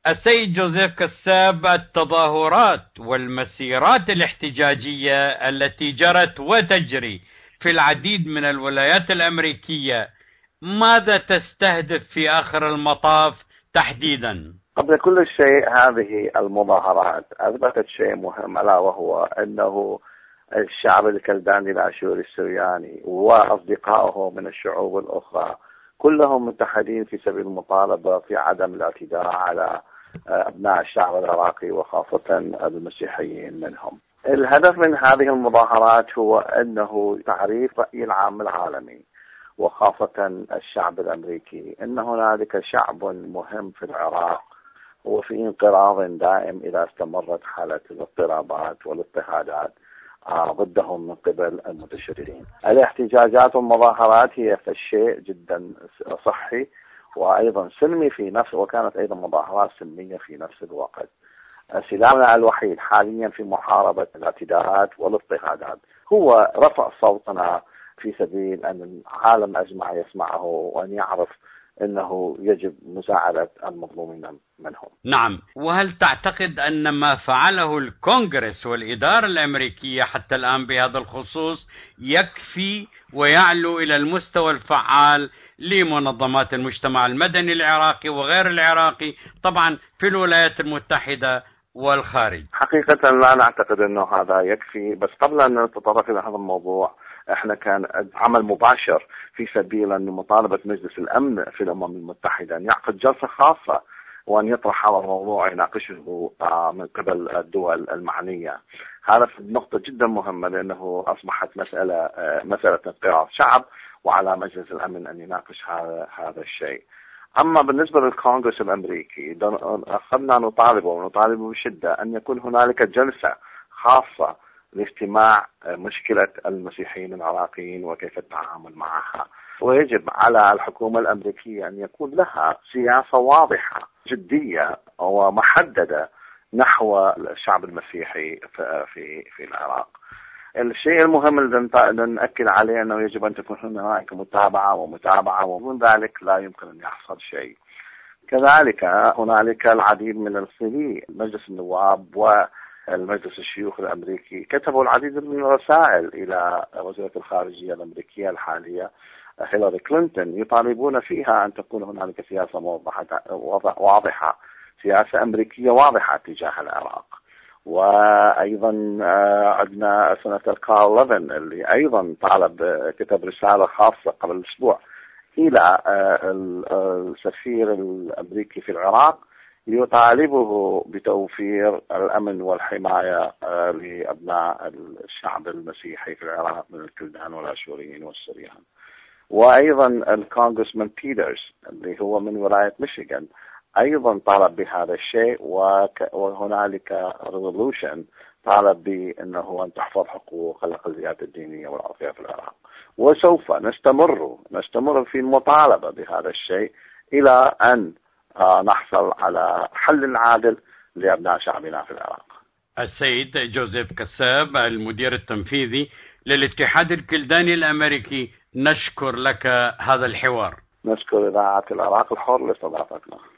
السيد جوزيف كساب، التظاهرات والمسيرات الاحتجاجية التي جرت وتجري في العديد من الولايات الأمريكية ماذا تستهدف في آخر المطاف تحديدا؟ قبل كل شيء هذه المظاهرات أثبتت شيء مهم، ألا وهو أنه الشعب الكلداني الآشوري السرياني وأصدقائه من الشعوب الأخرى كلهم متحدين في سبيل المطالبة في عدم الاعتداء على أبناء الشعب العراقي وخاصة المسيحيين منهم. الهدف من هذه المظاهرات هو أنه تعريف رأي العام العالمي وخاصة الشعب الأمريكي أن هنالك شعب مهم في العراق وفي انقراض دائم إذا استمرت حالة الاضطرابات والاضطهادات ضدهم من قبل المتشددين. الاحتجاجات والمظاهرات هي شيء جدا صحي وأيضا سلمي في نفس، وكانت أيضا مظاهرات سلمية في نفس الوقت. سلاحنا الوحيد حاليا في محاربة الاعتداءات والاضطهادات هو رفع صوتنا في سبيل أن العالم أجمع يسمعه وأن يعرف أنه يجب مساعدة المظلومين منهم. نعم، وهل تعتقد أن ما فعله الكونغرس والإدارة الأمريكية حتى الآن بهذا الخصوص يكفي ويعلو إلى المستوى الفعال لمنظمات المجتمع المدني العراقي وغير العراقي طبعا في الولايات المتحدة والخارج؟ حقيقة لا نعتقد أنه هذا يكفي، بس قبل أن نتطرق إلى هذا الموضوع احنا كان عمل مباشر في سبيل أن مطالبة مجلس الأمن في الأمم المتحدة أن يعقد جلسة خاصة وأن يطرح هذا الموضوع يناقشه من قبل الدول المعنية. هذا نقطة جدا مهمة لأنه أصبحت مسألة انقراض شعب، وعلى مجلس الأمن أن يناقش هذا الشيء. أما بالنسبة للكونغرس الأمريكي أخذنا نطالب بشدة أن يكون هنالك جلسة خاصة لاجتماع مشكلة المسيحيين العراقيين وكيف التعامل معها، ويجب على الحكومة الأمريكية أن يكون لها سياسة واضحة جدية ومحددة نحو الشعب المسيحي في العراق. الشيء المهم اللي نأكد عليه أنه يجب أن تكون هناك متابعة ومن ذلك لا يمكن أن يحصل شيء. كذلك هنالك العديد من الصلي مجلس النواب والمجلس الشيوخ الأمريكي كتبوا العديد من الرسائل إلى وزيرة الخارجية الأمريكية الحالية هيلاري كلينتون يطالبون فيها أن تكون هنالك سياسة واضحة، سياسة أمريكية واضحة تجاه العراق. وأيضا عندنا سناتور كارل ليفن اللي أيضا كتب رسالة خاصة قبل أسبوع إلى السفير الأمريكي في العراق يطالبه بتوفير الأمن والحماية لأبناء الشعب المسيحي في العراق من الكلدان والآشوريين والسريان. وأيضا الكونغرسمان بيترز اللي هو من ولاية ميشيغان أيضا طالب بهذا الشيء، وهنالك ريزولوشن طالب بأنه أن تحفظ حقوق الأقليات الدينية والعرقية في العراق. وسوف نستمر في المطالبة بهذا الشيء إلى أن نحصل على حل عادل لأبناء شعبنا في العراق. السيد جوزيف كساب المدير التنفيذي للاتحاد الكلداني الأمريكي، نشكر لك هذا الحوار. نشكر إذاعة العراق الحر لاستضافتنا.